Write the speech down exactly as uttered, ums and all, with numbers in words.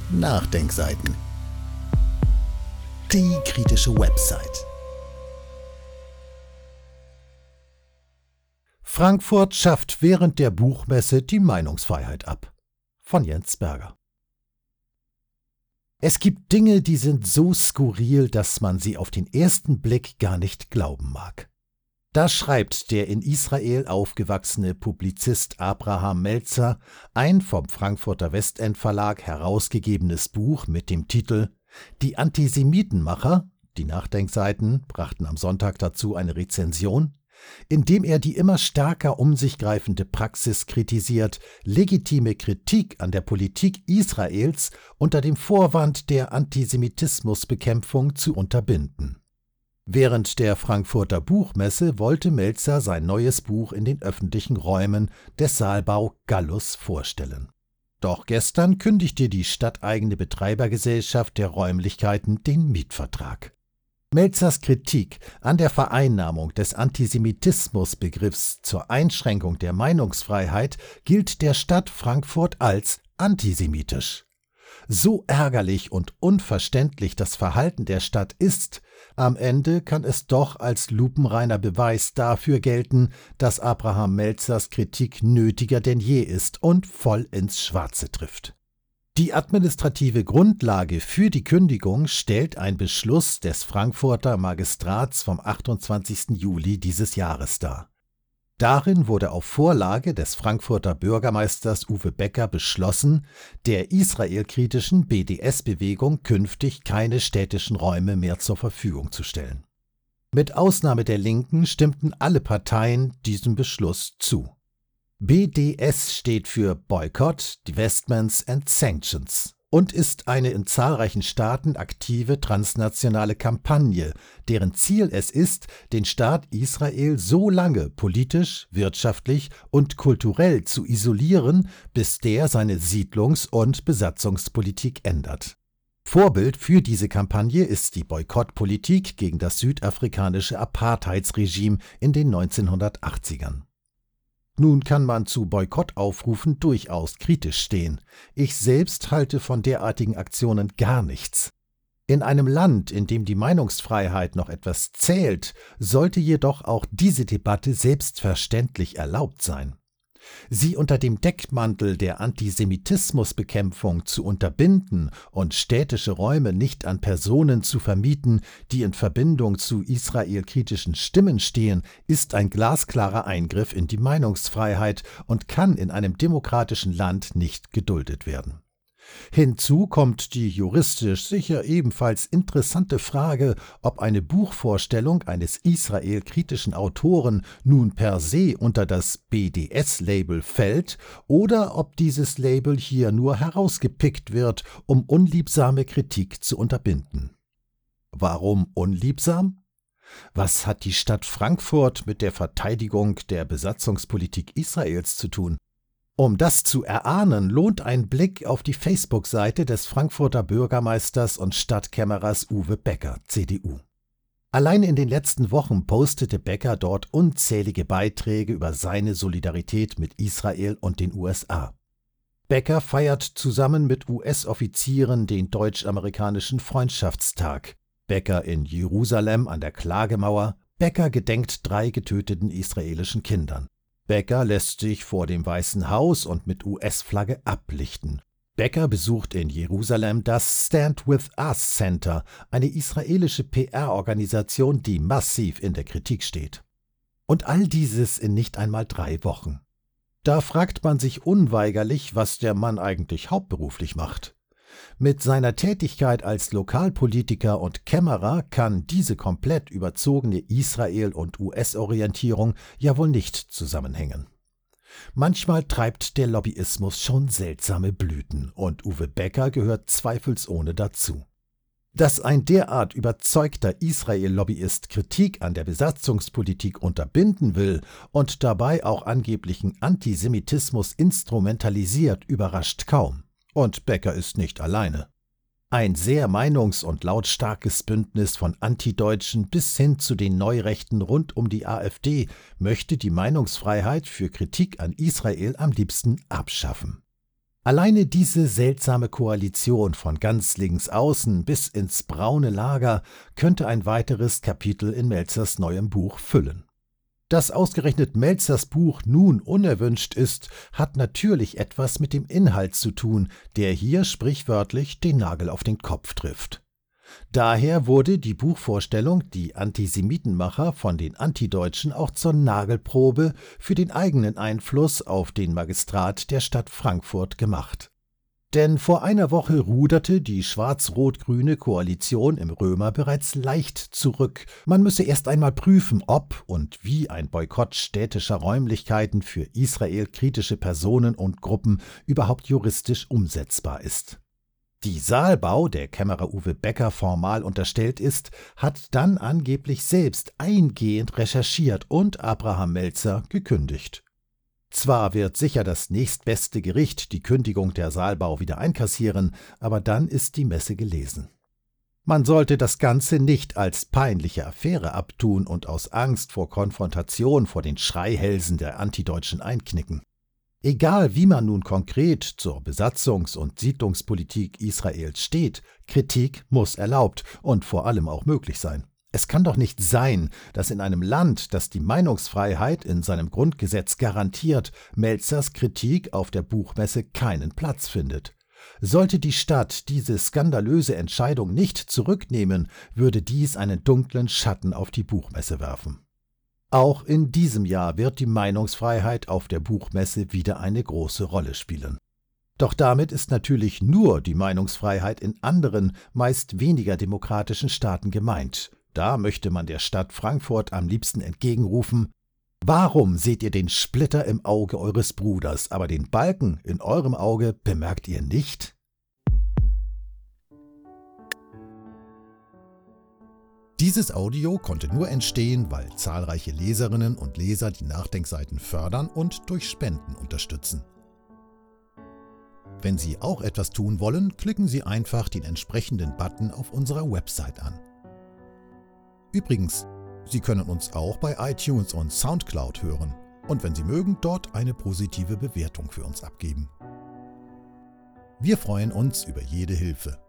Nachdenkseiten. Die kritische Website. Frankfurt schafft während der Buchmesse die Meinungsfreiheit ab. Von Jens Berger. Es gibt Dinge, die sind so skurril, dass man sie auf den ersten Blick gar nicht glauben mag. Da schreibt der in Israel aufgewachsene Publizist Abraham Meltzer ein vom Frankfurter Westend Verlag herausgegebenes Buch mit dem Titel »Die Antisemitenmacher«, die Nachdenkseiten brachten am Sonntag dazu eine Rezension, in dem er die immer stärker um sich greifende Praxis kritisiert, legitime Kritik an der Politik Israels unter dem Vorwand der Antisemitismusbekämpfung zu unterbinden. Während der Frankfurter Buchmesse wollte Meltzer sein neues Buch in den öffentlichen Räumen des Saalbau Gallus vorstellen. Doch gestern kündigte die stadteigene Betreibergesellschaft der Räumlichkeiten den Mietvertrag. Meltzers Kritik an der Vereinnahmung des Antisemitismusbegriffs zur Einschränkung der Meinungsfreiheit gilt der Stadt Frankfurt als antisemitisch. So ärgerlich und unverständlich das Verhalten der Stadt ist, am Ende kann es doch als lupenreiner Beweis dafür gelten, dass Abraham Meltzers Kritik nötiger denn je ist und voll ins Schwarze trifft. Die administrative Grundlage für die Kündigung stellt ein Beschluss des Frankfurter Magistrats vom achtundzwanzigsten Juli dieses Jahres dar. Darin wurde auf Vorlage des Frankfurter Bürgermeisters Uwe Becker beschlossen, der israelkritischen B D S-Bewegung künftig keine städtischen Räume mehr zur Verfügung zu stellen. Mit Ausnahme der Linken stimmten alle Parteien diesem Beschluss zu. B D S steht für Boycott, Divestments and Sanctions und ist eine in zahlreichen Staaten aktive transnationale Kampagne, deren Ziel es ist, den Staat Israel so lange politisch, wirtschaftlich und kulturell zu isolieren, bis der seine Siedlungs- und Besatzungspolitik ändert. Vorbild für diese Kampagne ist die Boykottpolitik gegen das südafrikanische Apartheidsregime in den neunzehnhundertachtzigern. Nun kann man zu Boykottaufrufen durchaus kritisch stehen. Ich selbst halte von derartigen Aktionen gar nichts. In einem Land, in dem die Meinungsfreiheit noch etwas zählt, sollte jedoch auch diese Debatte selbstverständlich erlaubt sein. Sie unter dem Deckmantel der Antisemitismusbekämpfung zu unterbinden und städtische Räume nicht an Personen zu vermieten, die in Verbindung zu israelkritischen Stimmen stehen, ist ein glasklarer Eingriff in die Meinungsfreiheit und kann in einem demokratischen Land nicht geduldet werden. Hinzu kommt die juristisch sicher ebenfalls interessante Frage, ob eine Buchvorstellung eines israelkritischen Autoren nun per se unter das B D S-Label fällt oder ob dieses Label hier nur herausgepickt wird, um unliebsame Kritik zu unterbinden. Warum unliebsam? Was hat die Stadt Frankfurt mit der Verteidigung der Besatzungspolitik Israels zu tun? Um das zu erahnen, lohnt ein Blick auf die Facebook-Seite des Frankfurter Bürgermeisters und Stadtkämmerers Uwe Becker, C D U. Allein in den letzten Wochen postete Becker dort unzählige Beiträge über seine Solidarität mit Israel und den U S A. Becker feiert zusammen mit U S-Offizieren den deutsch-amerikanischen Freundschaftstag. Becker in Jerusalem an der Klagemauer. Becker gedenkt drei getöteten israelischen Kindern. Becker lässt sich vor dem Weißen Haus und mit U S-Flagge ablichten. Becker besucht in Jerusalem das Stand With Us Center, eine israelische P R-Organisation, die massiv in der Kritik steht. Und all dieses in nicht einmal drei Wochen. Da fragt man sich unweigerlich, was der Mann eigentlich hauptberuflich macht. Mit seiner Tätigkeit als Lokalpolitiker und Kämmerer kann diese komplett überzogene Israel- und U S-Orientierung ja wohl nicht zusammenhängen. Manchmal treibt der Lobbyismus schon seltsame Blüten und Uwe Becker gehört zweifelsohne dazu. Dass ein derart überzeugter Israel-Lobbyist Kritik an der Besatzungspolitik unterbinden will und dabei auch angeblichen Antisemitismus instrumentalisiert, überrascht kaum. Und Becker ist nicht alleine. Ein sehr meinungs- und lautstarkes Bündnis von Antideutschen bis hin zu den Neurechten rund um die AfD möchte die Meinungsfreiheit für Kritik an Israel am liebsten abschaffen. Alleine diese seltsame Koalition von ganz links außen bis ins braune Lager könnte ein weiteres Kapitel in Melzers neuem Buch füllen. Dass ausgerechnet Melzers Buch nun unerwünscht ist, hat natürlich etwas mit dem Inhalt zu tun, der hier sprichwörtlich den Nagel auf den Kopf trifft. Daher wurde die Buchvorstellung Die Antisemitenmacher von den Antideutschen auch zur Nagelprobe für den eigenen Einfluss auf den Magistrat der Stadt Frankfurt gemacht. Denn vor einer Woche ruderte die schwarz-rot-grüne Koalition im Römer bereits leicht zurück. Man müsse erst einmal prüfen, ob und wie ein Boykott städtischer Räumlichkeiten für israelkritische Personen und Gruppen überhaupt juristisch umsetzbar ist. Die Saalbau, der Kämmerer Uwe Becker formal unterstellt ist, hat dann angeblich selbst eingehend recherchiert und Abraham Melzer gekündigt. Zwar wird sicher das nächstbeste Gericht die Kündigung der Saalbau wieder einkassieren, aber dann ist die Messe gelesen. Man sollte das Ganze nicht als peinliche Affäre abtun und aus Angst vor Konfrontation vor den Schreihälsen der Antideutschen einknicken. Egal wie man nun konkret zur Besatzungs- und Siedlungspolitik Israels steht, Kritik muss erlaubt und vor allem auch möglich sein. Es kann doch nicht sein, dass in einem Land, das die Meinungsfreiheit in seinem Grundgesetz garantiert, Melzers Kritik auf der Buchmesse keinen Platz findet. Sollte die Stadt diese skandalöse Entscheidung nicht zurücknehmen, würde dies einen dunklen Schatten auf die Buchmesse werfen. Auch in diesem Jahr wird die Meinungsfreiheit auf der Buchmesse wieder eine große Rolle spielen. Doch damit ist natürlich nur die Meinungsfreiheit in anderen, meist weniger demokratischen Staaten gemeint. Da möchte man der Stadt Frankfurt am liebsten entgegenrufen: Warum seht ihr den Splitter im Auge eures Bruders, aber den Balken in eurem Auge bemerkt ihr nicht? Dieses Audio konnte nur entstehen, weil zahlreiche Leserinnen und Leser die Nachdenkseiten fördern und durch Spenden unterstützen. Wenn Sie auch etwas tun wollen, klicken Sie einfach den entsprechenden Button auf unserer Website an. Übrigens, Sie können uns auch bei iTunes und Soundcloud hören und wenn Sie mögen, dort eine positive Bewertung für uns abgeben. Wir freuen uns über jede Hilfe.